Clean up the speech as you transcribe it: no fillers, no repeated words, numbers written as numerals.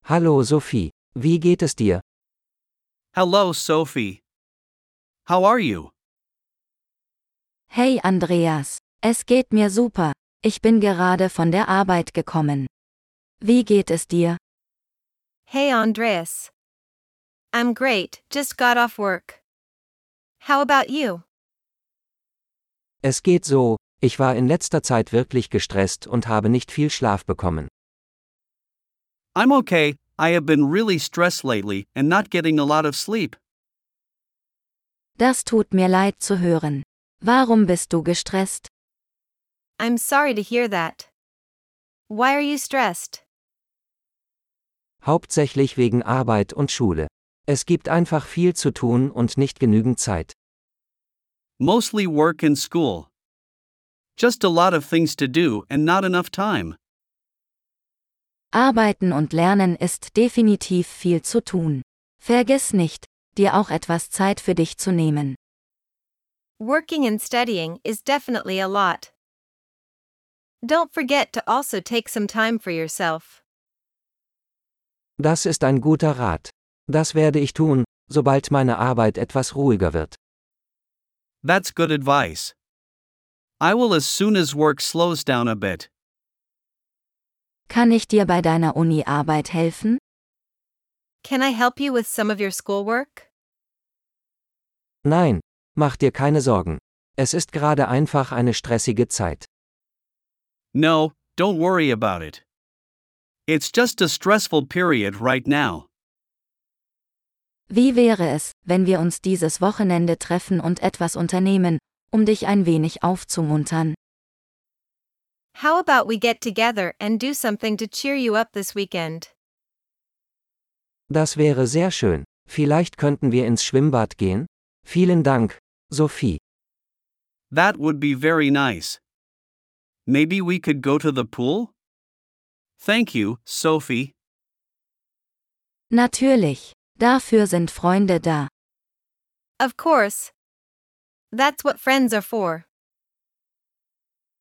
Hallo Sophie, wie geht es dir? Hello, Sophie. How are you? Hey Andreas, es geht mir super, ich bin gerade von der Arbeit gekommen. Wie geht es dir? Hey Andreas. I'm great, just got off work. How about you? Es geht so, ich war in letzter Zeit wirklich gestresst und habe nicht viel Schlaf bekommen. I'm okay, I have been really stressed lately and not getting a lot of sleep. Das tut mir leid zu hören. Warum bist du gestresst? I'm sorry to hear that. Why are you stressed? Hauptsächlich wegen Arbeit und Schule. Es gibt einfach viel zu tun und nicht genügend Zeit. Mostly work and school. Just a lot of things to do and not enough time. Arbeiten und Lernen ist definitiv viel zu tun. Vergiss nicht, dir auch etwas Zeit für dich zu nehmen. Working and studying is definitely a lot. Don't forget to also take some time for yourself. Das ist ein guter Rat. Das werde ich tun, sobald meine Arbeit etwas ruhiger wird. That's good advice. I will as soon as work slows down a bit. Kann ich dir bei deiner Uni-Arbeit helfen? Can I help you with some of your schoolwork? Nein, mach dir keine Sorgen. Es ist gerade einfach eine stressige Zeit. No, don't worry about it. It's just a stressful period right now. Wie wäre es, wenn wir uns dieses Wochenende treffen und etwas unternehmen, um dich ein wenig aufzumuntern? How about we get together and do something to cheer you up this weekend? Das wäre sehr schön. Vielleicht könnten wir ins Schwimmbad gehen? Vielen Dank, Sophie. That would be very nice. Maybe we could go to the pool? Thank you, Sophie. Natürlich, dafür sind Freunde da. Of course. That's what friends are for.